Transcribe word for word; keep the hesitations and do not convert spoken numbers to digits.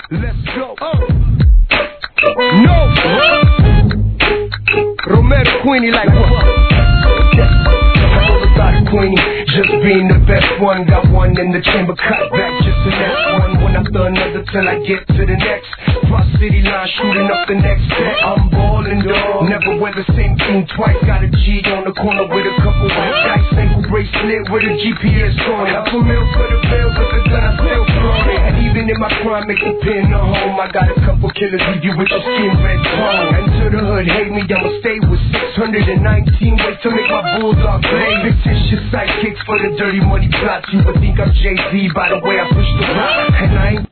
Let's go. Oh. No. Romero Queenie like what? Everybody Queenie, just being the best one. Got one in the chamber, cut back just the next one. One after another till I get to the next. Cross city line, shooting up the next set. I'm ballin', dog. Never wear the same thing twice. Got a G on the corner with a couple white dice. Ankle bracelet with a G P S on it. Half a mil for the bill, but the gun I still throwing it. And even in my crime, make a pin the home. I got a couple killers leave you with your skin red tone. Enter the hood, hate me, I'ma stay with six hundred nineteen ways to make my bulldog play. Fictitious sidekicks for the dirty money plots. You would think I'm Jay-Z by the way I push the rock. And I ain't